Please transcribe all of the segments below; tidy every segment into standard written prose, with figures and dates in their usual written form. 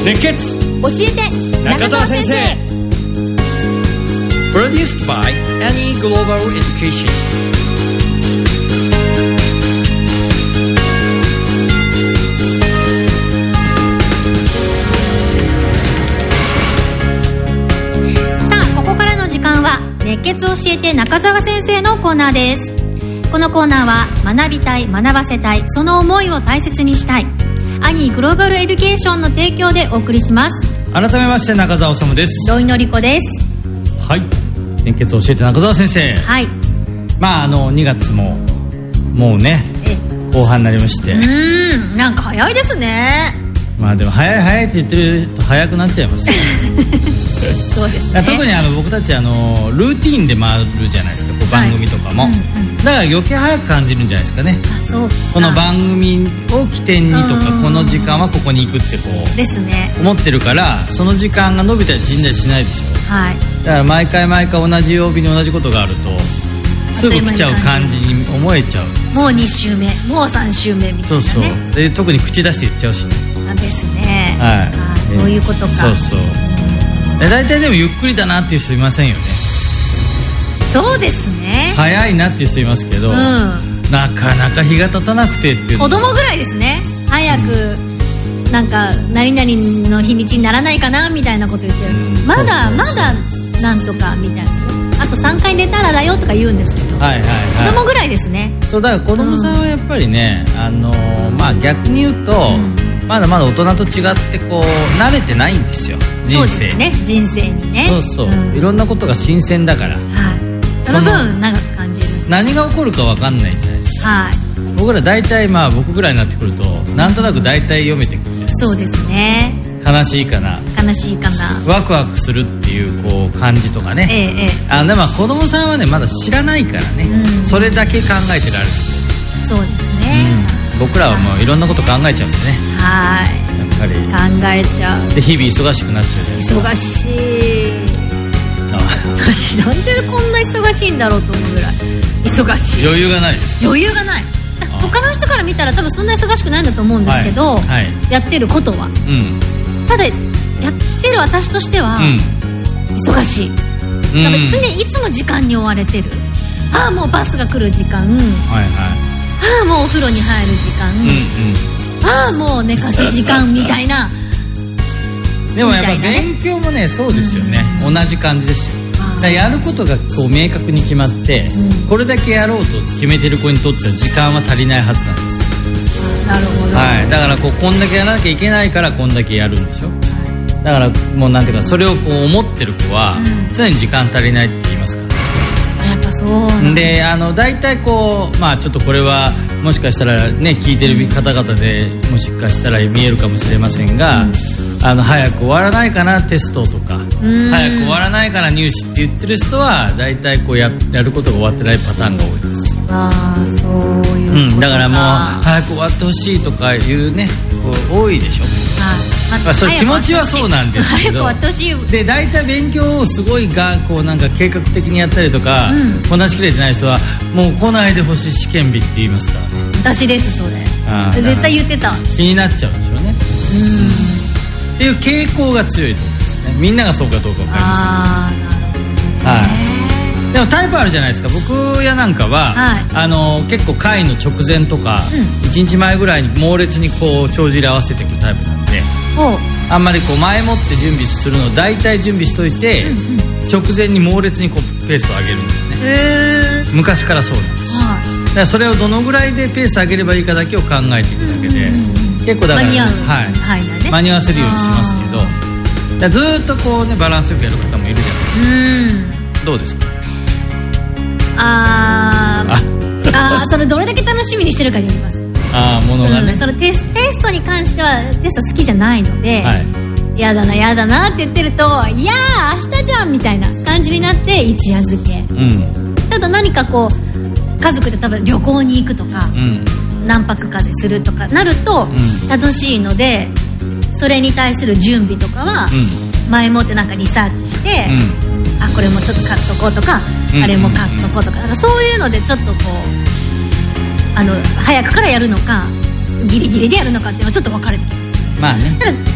熱血教えて中澤先生。 Produced by Any Global Education。 さあ、ここからの時間は熱血教えて中澤先生のコーナーです。このコーナーは学びたい、学ばせたい、その思いを大切にしたいアニーグローバルエデュケーションの提供でお送りします。 改めまして中澤修です。 土井のり子です。 はい、熱血教えて中澤先生。 はい。 まあ2月ももうね後半になりまして、 なんか早いですね。 まあでも早い早いって言ってると早くなっちゃいますよそうですね。 特に僕たちルーティーンで回るじゃないですか、こう番組とかも、だから余計早く感じるんじゃないですかね。 あ、そうか。 この番組を起点にとか、この時間はここに行くってこうですね、 思ってるから、その時間が伸びたり縮んだりしないでしょ。 はい。 だから毎回同じ曜日に同じことがあるとすぐ来ちゃう感じに思えちゃう。 もう2週目、もう3週目みたいなね。そうそう。で特に口出して言っちゃうしね。 ですね。 はい。 あ、そういうことか。 そうそう。大体でもゆっくりだなっていう人いませんよね。 そうですね。 早いなっていう人いますけど、なかなか日が経たなくてっていう。 子供ぐらいですね。早く、なんか何々の日にちにならないかなみたいなこと言ってる。まだなんとかみたいな。あと3回寝たらだよとか言うんですけど、 はいはいはい、 子供ぐらいですね。 そうだから子供さんはやっぱりね、まあ逆に言うと、まだまだ大人と違ってこう慣れてないんですよ、人生。 そうですね、人生にね。 そうそう、いろんなことが新鮮だから、はい、 その分長く感じる。 何が起こるか分かんないじゃないですか。はい。僕ら大体僕ぐらいになってくるとなんとなく大体読めてくるじゃないですか。そうですね。悲しいかな、ワクワクするっていうこう感じとかね。でも子供さんはねまだ知らないからね、それだけ考えてられる。そうですね。僕らはもういろんなこと考えちゃうんでね。はい。やっぱり考えちゃう。で日々忙しくなっちゃう。忙しい。私なんでこんな忙しいんだろうと思うぐらい忙しい。余裕がないです。余裕がない。他の人から見たら多分そんな忙しくないんだと思うんですけど、やってることは、ただやってる私としては、忙しい。常にいつも時間に追われてる。もうバスが来る時間、もうお風呂に入る時間、もう寝かす時間みたいな。でもやっぱ勉強もねそうですよね、同じ感じですよ。だからやることがこう明確に決まって、これだけやろうと決めてる子にとっては時間は足りないはずなんです。なるほど。はい。だからこんだけやらなきゃいけないからこんだけやるんでしょ。だからもうなんていうか、それをこう思ってる子は常に時間足りないって言いますから。やっぱそうなんで、大体こうちょっとこれはもしかしたらね聞いてる方々でもしかしたら見えるかもしれませんが、早く終わらないかなテストとか、早く終わらないかな入試って言ってる人は大体こうやることが終わってないパターンが多いです。そういうことか。だからもう早く終わってほしいとかいうね多いでしょ。それ気持ちはそうなんですけど、で大体勉強をすごいこうなんか計画的にやったりとか、こなしきれてない人はもう来ないでほしい試験日って言いますからね。私ですそれ。絶対言ってた。気になっちゃうんでしょうね。っていう傾向が強いと思うんですね。みんながそうかどうか分かりません。はい。でもタイプあるじゃないですか。僕やなんかは、結構会の直前とか、1日前ぐらいに猛烈にこう帳尻合わせていくタイプなんで、あんまりこう前もって準備するのを大体準備しといて、直前に猛烈にこうペースを上げるんですね。昔からそうなんです。だからそれをどのぐらいでペース上げればいいかだけを考えていくだけで、結構だから間に合わせるようにしますけど、だずっとこうねバランスよくやる方もいるじゃないですか。どうですか？それどれだけ楽しみにしてるかによります。ものがね。そのテストに関してはテスト好きじゃないので、やだなって言ってると、いやー明日じゃんみたいな感じになって一夜漬け。ただ何かこう家族で多分旅行に行くとか、何泊かでするとかなると楽しいので、それに対する準備とかは前もってなんかリサーチして、これもちょっと買っとこうとか、あれも買っとこうとか、なんかそういうのでちょっとこう早くからやるのかギリギリでやるのかっていうのはちょっと分かれてきます。ただ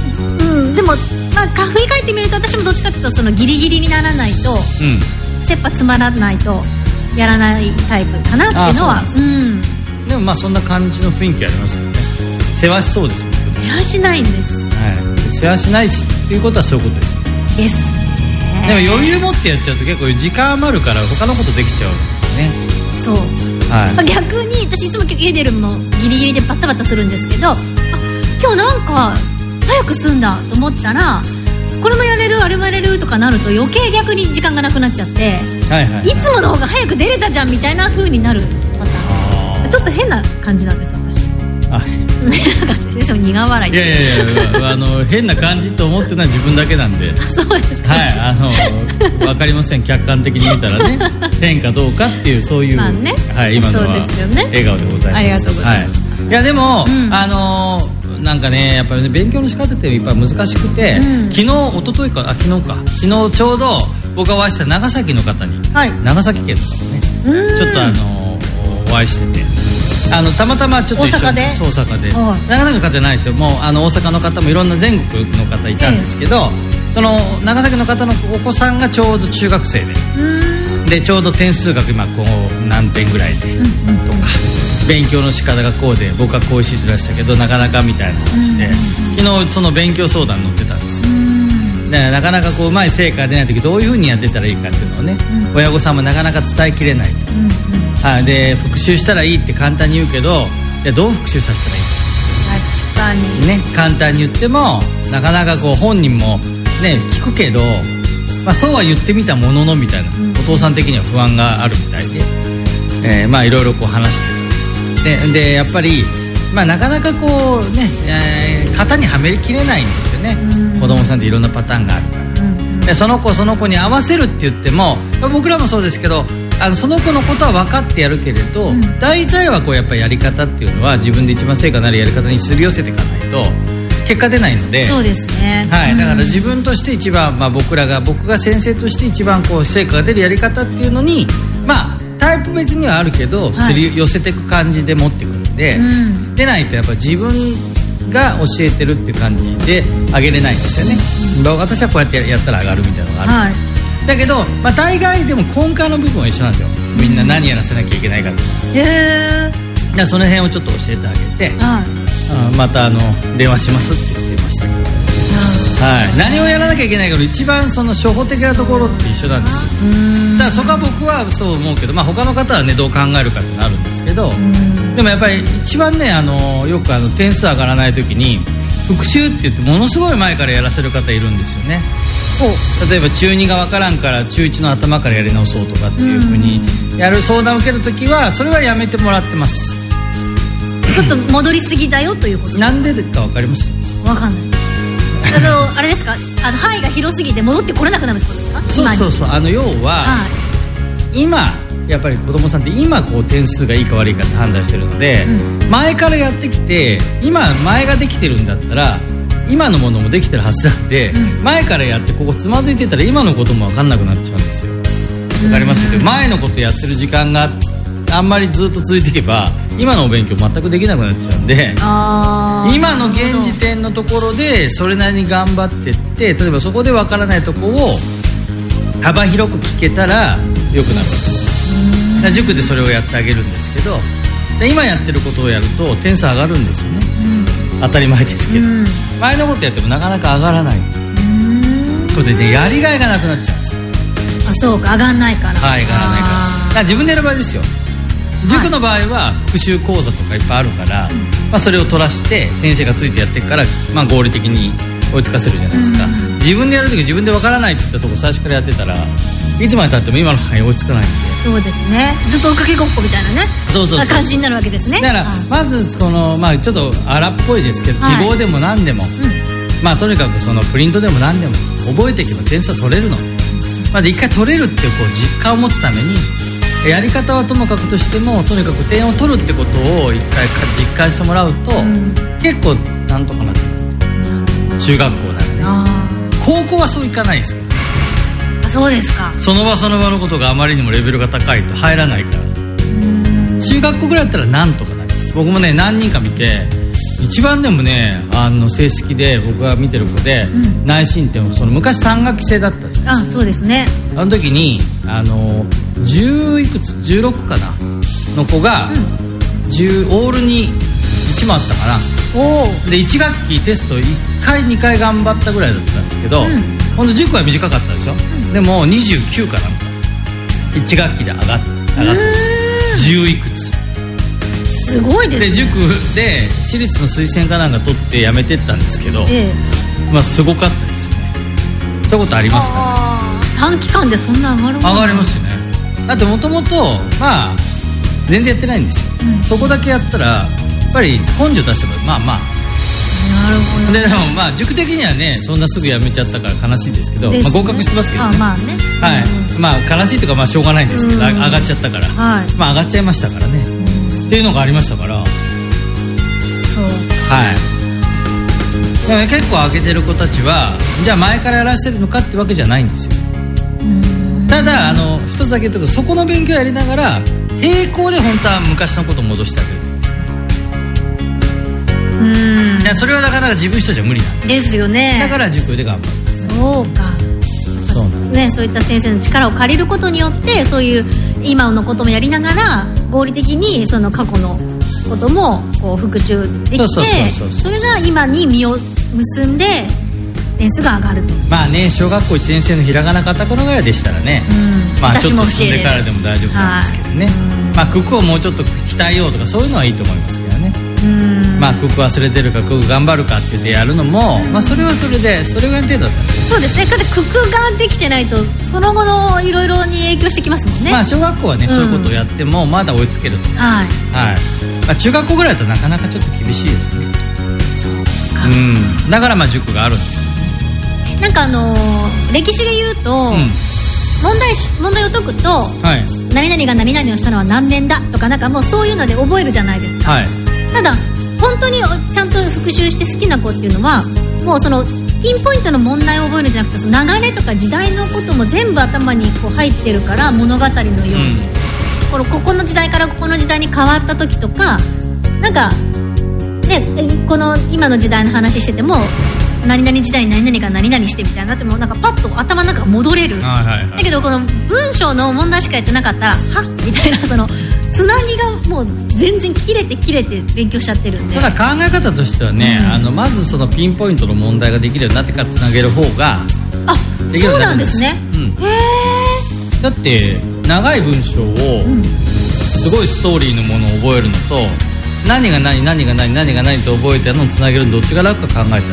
でも、振り返ってみると私もどっちかっていうとそのギリギリにならないと、切羽詰まらないとやらないタイプかなっていうのは。 でもそんな感じの雰囲気ありますよね。世話しそうですもん。 世話しないんです。 世話しないっていうことはそういうことですよ。 です。 でも余裕持ってやっちゃうと結構時間余るから他のことできちゃうんですよね。 そう。逆に私いつも家出るのギリギリでバタバタするんですけど、今日なんか早く済んだと思ったらこれもやれるあれもやれるとかなると余計逆に時間がなくなっちゃって、いつもの方が早く出れたじゃんみたいな風になるパターン。ちょっと変な感じなんです私。変な感じですね。苦笑い。 いや変な感じと思ってるのは自分だけなんで。 そうですか。 わかりません。客観的に見たらね変かどうかっていうそういう今のは笑顔でございます。 ありがとうございます。 いやでもなんかねやっぱり勉強の仕方ってやっぱ難しくて、昨日ちょうど僕がお会いした長崎の方に、長崎県の方ねちょっとお会いしてて、たまたまちょっと一緒に大阪で長崎の方じゃないですよ。もう大阪の方もいろんな全国の方いたんですけど、その長崎の方のお子さんがちょうど中学生でちょうど点数が今こう何点ぐらいでとか勉強の仕方がこうで僕はこういう指示出したけどなかなかみたいな話で、昨日その勉強相談に乗ってたんですよ。でなかなかこううまい成果が出ない時どういう風にやってたらいいかっていうのをね、親御さんもなかなか伝えきれないと、で復習したらいいって簡単に言うけどじゃあどう復習させたらいいか、 確かにね、簡単に言ってもなかなかこう本人もね聞くけど、そうは言ってみたもののみたいな、お父さん的には不安があるみたいで、いろいろこう話してるんです。でやっぱりなかなかこうね、型にはめきれないんですよね。子供さんっていろんなパターンがあるから、でその子に合わせるって言っても僕らもそうですけどその子のことは分かってやるけれど、大体はこうやっぱりやり方っていうのは自分で一番成果のあるやり方にすり寄せていかないと結果出ないので。 そうですね。 だから自分として一番、僕が先生として一番こう成果が出るやり方っていうのにタイプ別にはあるけど、すり寄せていく感じで持ってくるんで、でないとやっぱ自分が教えてるっていう感じで上げれないんですよね。私はこうやってやったら上がるみたいなのがある、だけど、大概でも根幹の部分は一緒なんですよ。みんな何やらせなきゃいけないかって、その辺をちょっと教えてあげて、また電話しますって言ってましたけど、何をやらなきゃいけないかの一番その初歩的なところって一緒なんですよ。ただそこは僕はそう思うけど、他の方はねどう考えるかってなるんですけど、でもやっぱり一番ねよく点数上がらない時に復習って言ってものすごい前からやらせる方いるんですよね。例えば中2が分からんから中1の頭からやり直そうとかっていう風にやる相談を受ける時はそれはやめてもらってます。 ちょっと戻りすぎだよということですか。 なんでか分かります？ 分かんない。あれですか、範囲が広すぎて戻ってこれなくなるってことですか？ そう要は、今やっぱり子供さんって今こう点数がいいか悪いかって判断してるので、前からやってきて今前ができてるんだったら今のものもできてるはずなんで、前からやってここつまずいてたら今のことも分かんなくなっちゃうんですよ。分かりますけど、前のことやってる時間があんまりずっと続いていけば今のお勉強全くできなくなっちゃうんで、今の現時点のところでそれなりに頑張ってって、例えばそこで分からないとこを幅広く聞けたら良くなるわけですよ。塾でそれをやってあげるんですけど、今やってることをやると点数上がるんですよね、当たり前ですけど、前のことやってもなかなか上がらない。それでねやりがいがなくなっちゃうんですよ。 そうか、上がんないから。 上がらないから。自分でやる場合ですよ。塾の場合は復習講座とかいっぱいあるから、それを取らして先生がついてやっていくから、合理的に追いつかせるじゃないですか。自分でやるとき自分で分からないって言ったところ最初からやってたらいつまでたっても今の範囲追いつかないんで。 そうですね。ずっと追っかけごっこみたいなね感じになるわけですね。 だからまずこの、ちょっと荒っぽいですけど、記号でも何でも、とにかくそのプリントでも何でも覚えていけば点数は取れるので、一回取れるっていう実感を持つためにやり方はともかくとしてもとにかく点を取るってことを一回実感してもらうと、結構なんとかなってくる。中学校ならね。高校はそういかないですけど。 そうですか。 その場その場のことがあまりにもレベルが高いと入らないから。中学校ぐらいだったらなんとかなります。僕もね何人か見て一番でもね成績で僕が見てる子で、内申点を昔3学期制だったじゃないですか。 そうですね。 あの時に10いくつ16かなの子が、オールに1もあったかな。で1学期テスト1回2回頑張ったぐらいだったんですけど、ほんと塾は短かったですよ。でも29かなんか1学期で上がったんです10いくつ。 すごいですね。 で塾で私立の推薦かなんか取って辞めてったんですけど、すごかったですよね。そういうことありますかね。短期間でそんな上がるもの？上がりますよね。だってもともと全然やってないんですよ、そこだけやったらやっぱり根性出せばなるほど。でも塾的にはねそんなすぐ辞めちゃったから悲しいですけど、合格してますけどね。悲しいというかしょうがないんですけど、上がっちゃったから、上がっちゃいましたからね、っていうのがありましたから。そうだから結構上げてる子たちはじゃあ前からやらせてるのかってわけじゃないんですよ。ただ一つだけ言うとそこの勉強やりながら並行で本当は昔のことを戻してあげるというんですね。それはなかなか自分一人じゃ無理なんですよね。 だから塾で頑張るんですね。 そうか。そうなんですね。そういった先生の力を借りることによってそういう今のこともやりながら合理的にその過去のこともこう復習できて、それが今に実を結んで点数が上がると。 小学校1年生のひらがなカタカナがやでしたらね、ちょっと進んでからでも大丈夫なんですけどね。九九をもうちょっと鍛えようとかそういうのはいいと思いますけどね。九九忘れてるか九九頑張るかって言ってやるのも、それはそれでそれぐらいの程度だったんです。 そうですね。だって九九ができてないとその後のいろいろに影響してきますもんね。 小学校はね、そういうことをやってもまだ追いつけると思う。中学校ぐらいだとなかなかちょっと厳しいですね。だから塾があるんですよ。 なんか歴史で言うと、問題を解くと、何々が何々をしたのは何年だとかなんかもうそういうので覚えるじゃないですか。ただ本当にちゃんと復習して好きな子っていうのはもうそのピンポイントの問題を覚えるんじゃなくて流れとか時代のことも全部頭にこう入ってるから物語のように、ここの時代からここの時代に変わった時とかなんかねこの今の時代の話してても何々時代に何々が何々してみたいなってもうなんかパッと頭の中が戻れる、だけどこの文章の問題しかやってなかったらはっみたいなそのつなぎがもう全然切れて勉強しちゃってるんで。 ただ考え方としてはね、まずそのピンポイントの問題ができるようになってからつなげる方ができるようになるんです。 そうなんですね。 だって長い文章をすごいストーリーのものを覚えるのと何が何何が何何が何と覚えたのをつなげるのどっちが楽か考えたら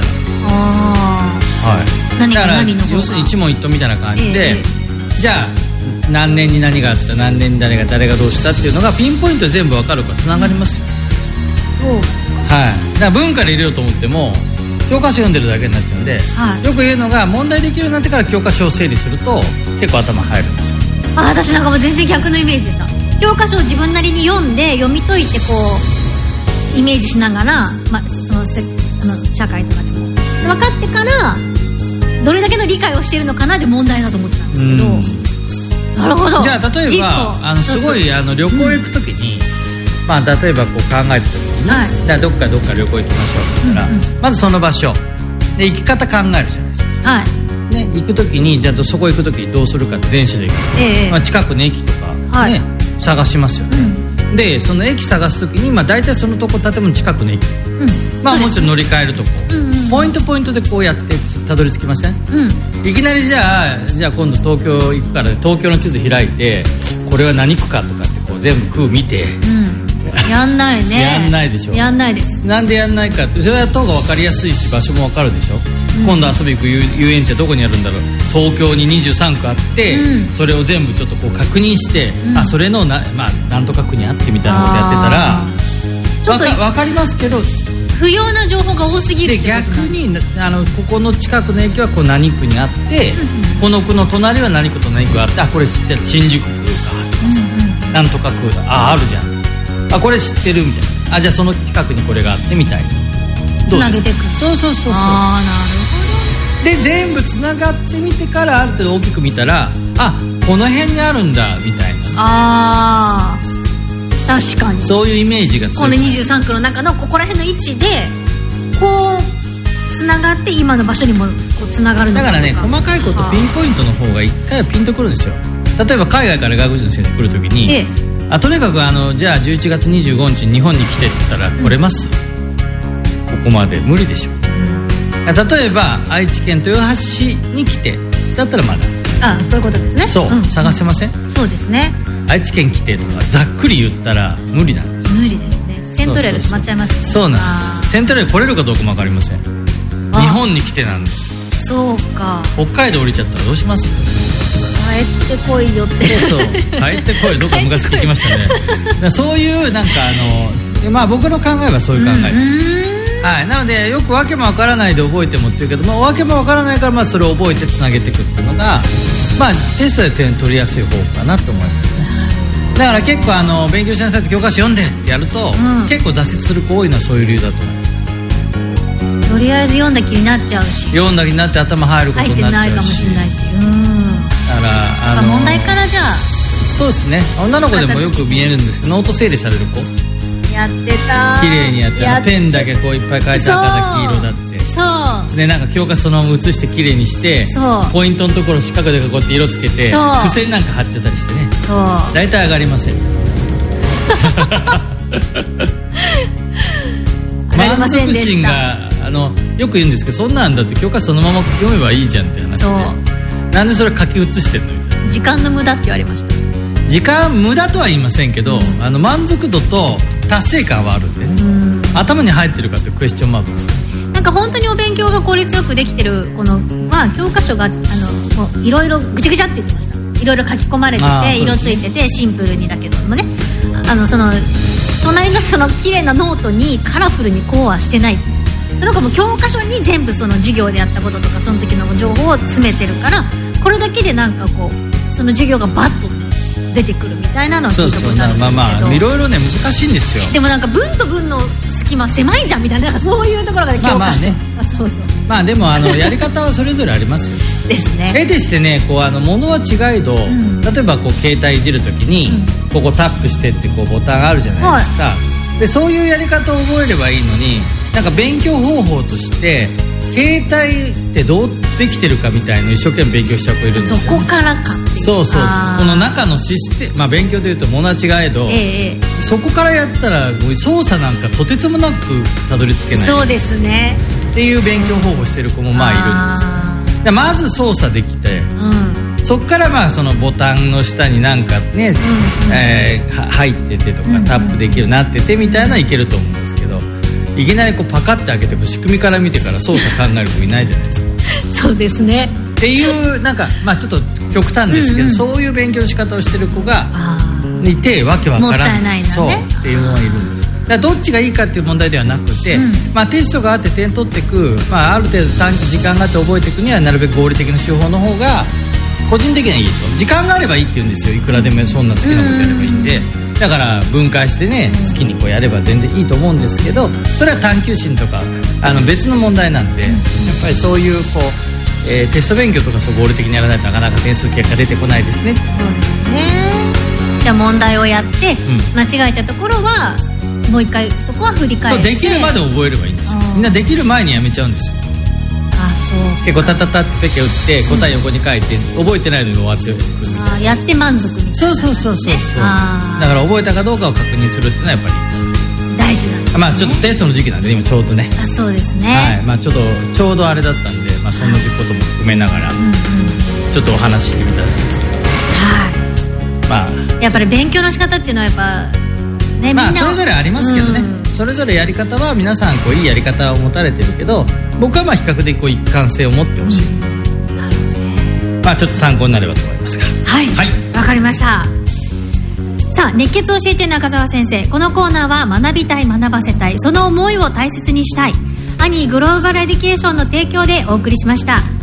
何が何の方が要するに一問一答みたいな感じで、じゃあ何年に何があった何年に誰がどうしたっていうのがピンポイントで全部分かるからつながりますよ。だから文から入れようと思っても教科書読んでるだけになっちゃうんで、よく言うのが問題できるようになってから教科書を整理すると結構頭入るんですよ。 私なんかも全然逆のイメージでした。教科書を自分なりに読んで読み解いてこうイメージしながら、その社会とかでも分かってからどれだけの理解をしているのかなで問題だと思ってたんですけど、なるほど。 じゃあ例えばすごい旅行行く時に、例えばこう考えた時に、じゃあどっか旅行行きましょうとしたら、まずその場所で行き方考えるじゃないですか。行く時にじゃあそこ行く時にどうするかって電車で行くと、近くの駅とかね、探しますよね。でその駅探す時に大体そのとこ建物近くの駅、もちろん乗り換えるとこ、ポイントでこうやってたどり着きません？いきなりじゃあ今度東京行くから東京の地図開いてこれは何区かとかってこう全部区見て、 やんないね。 やんないでしょ。 やんないです。 なんでやんないかってそれは方が分かりやすいし場所も分かるでしょ。今度遊び行く遊園地はどこにあるんだろう。東京に23区あって、それを全部ちょっとこう確認して、それのなんとか区にあってみたいなことやってたら分かりますけど不要な情報が多すぎる。 で逆にここの近くの駅はこう何区にあって、この区の隣は何区と何区があってこれ知ってる新宿区かとかなんとか区だあるじゃんこれ知ってるみたいなじゃあその近くにこれがあってみたいなつなげていく。 そうなるほど。で全部つながってみてからある程度大きく見たらこの辺にあるんだみたいな。 確かにそういうイメージが強い。 この23区の中のここら辺の位置でこうつながって今の場所にもこうつながるのか。 だからね、細かいことピンポイントの方が一回はピンとくるんですよ。例えば海外から外国人の先生来るときに、とにかくじゃあ11月25日日本に来てって言ったら来れます、ここまで無理でしょ。例えば愛知県豊橋市に来てだったらまだそういうことですね。 そう、探せません？ そうですね。 愛知県来てとかざっくり言ったら無理なんです。 無理ですね。セントレール止まっちゃいますね。 そうなんです。セントレール来れるかどうかも分かりません。日本に来てなんです。 そうか。 北海道降りちゃったらどうします？ 帰ってこいよって。 そう帰ってこい。どっか昔聞きましたね。そういうなんか僕の考えはそういう考えです。はい、なのでよく訳もわからないで覚えてもっていうけども、訳もわからないからそれを覚えてつなげていくっていうのが、テストで点取りやすい方かなと思いますね。だから結構勉強しなさいって教科書読んでってやると、結構挫折する子多いのはそういう理由だと思います。 とりあえず読んだ気になっちゃうし、 読んだ気になって頭入ることになっちゃうし、 入ってないかもしれないし、だから問題からじゃあそうですね。女の子でもよく見えるんですけど、ノート整理される子やってた。 綺麗にやってペンだけこういっぱい書いて赤だ黄色だってそうで、なんか教科そのまま写して綺麗にして、ポイントのところ四角でこうやって色つけて付箋なんか貼っちゃったりしてね。大体上がりません。満足心がよく言うんですけど、そんなんだって教科そのまま読めばいいじゃんって話で、なんでそれ書き写してんのみたいな。 時間の無駄って言われました。 時間無駄とは言いませんけど、満足度と達成感はあるんでね、頭に入ってるかってクエスチョンマークです。 なんか本当にお勉強が効率よくできてるこの教科書がいろいろぐちゃぐちゃって言ってました。いろいろ書き込まれてて色ついててシンプルにだけどもね、その隣のその綺麗なノートにカラフルにこうはしてない。それかもう教科書に全部その授業でやったこととかその時の情報を詰めてるから、これだけでなんかこうその授業がバッと出てくるみたいなのは聞いたことあるんですけど、 いろいろね難しいんですよ。 でもなんか文と文の隙間狭いじゃんみたいな、なんかそういうところが教科書、 でもやり方はそれぞれありますよ。 ですね。 絵でしてね、こう物は違いど、例えばこう携帯いじるときに、ここタップしてってこうボタンあるじゃないですか、でそういうやり方を覚えればいいのに、なんか勉強方法として携帯ってどうできてるかみたいの一生懸命勉強しちゃう子いるんですよ。 そこからかっていう。 そうこの中のシステム、勉強というと物は違えど、そこからやったら操作なんかとてつもなくたどり着けない。 そうですね。 っていう勉強方法してる子もいるんですよ。でまず操作できて、そこからそのボタンの下になんかね、入っててとかタップできるようになっててみたいなのはいけると思うんですけど、いきなりこうパカッて開けて仕組みから見てから操作考える子いないじゃないですか。 そうですね。 っていうなんかちょっと極端ですけど、そういう勉強の仕方をしてる子がいて、わけわからん、 もったいないなね、 そうっていうのがいるんです。だからどっちがいいかっていう問題ではなくて、テストがあって点取っていく、ある程度短期時間があって覚えていくにはなるべく合理的な手法の方が個人的にはいいと。時間があればいいって言うんですよ。いくらでもそんな好きなことやればいいんで、だから分解してね、好きにこうやれば全然いいと思うんですけど、それは探究心とか別の問題なんで、やっぱりそういうテスト勉強とか合理的にやらないとなかなか点数結果出てこないですね。 そうですね。じゃあ問題をやって、間違えたところはもう一回そこは振り返って、 できるまで覚えればいいんですよ。みんなできる前にやめちゃうんですよ。 そう結構タタタってペケ打って答え横に書いて、覚えてないのに終わってくるみたいな。 やって満足みたいな、ね、 そうだから覚えたかどうかを確認するっていうのはやっぱり大事なんですね。 ちょっとテストの時期なんで今ちょうどね。 そうですね。 ちょうどあれだったんで、そんなことも含めながら、ちょっとお話ししてみたんですけど、 やっぱり勉強の仕方っていうのはやっぱね、みんなそれぞれありますけどね、それぞれやり方は皆さんいいやり方を持たれてるけど、僕は比較的一貫性を持ってほしい、 なるほどね。 ちょっと参考になればと思いますが、 わかりました。さあ、熱血を教えて中澤先生。このコーナーは学びたい、学ばせたい、その思いを大切にしたい、アニーグローバルエデュケーションの提供でお送りしました。